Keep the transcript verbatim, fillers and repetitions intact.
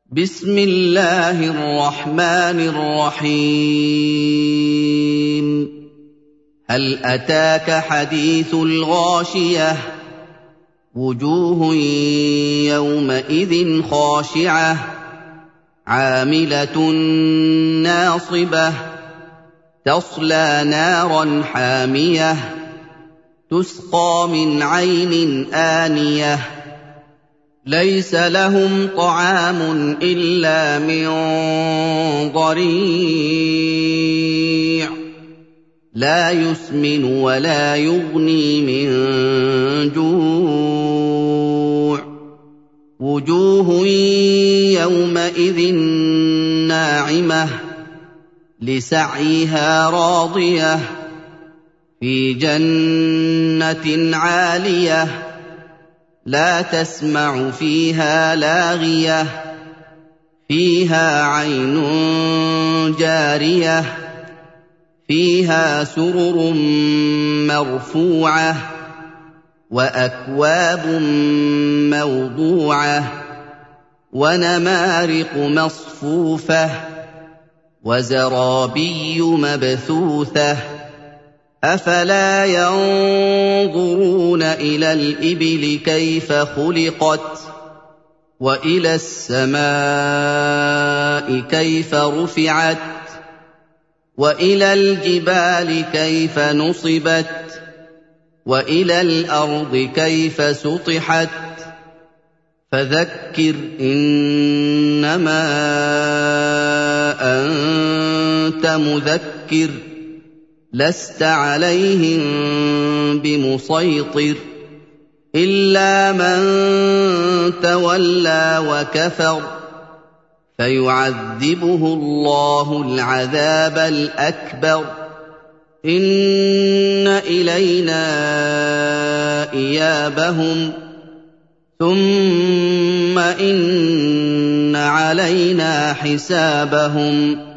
بسم الله الرحمن الرحيم هل أتاك حديث الغاشية وجوه يومئذ خاشعة عاملة ناصبة تصلى نارا حامية تسقى من عين آنية ليس لهم طعام إلا من ضريع لا يسمن ولا يغني من جوع وجوه يومئذ ناعمة لسعيها راضية في جنة عالية لا تسمع فيها لاغية فيها عين جارية فيها سرر مرفوعة وأكواب موضوعة ونمارق مصفوفة وزرابي مبثوثة أفلا ينظرون إلى الإبل كيف خلقت وإلى السماء كيف رفعت وإلى الجبال كيف نصبت وإلى الأرض كيف سطحت فذكر إنما أنت مذكر لست عليهم بمسيطر إلا من تولى وكفر فيعذبه الله العذاب الأكبر إن إلينا إيابهم ثم إن علينا حسابهم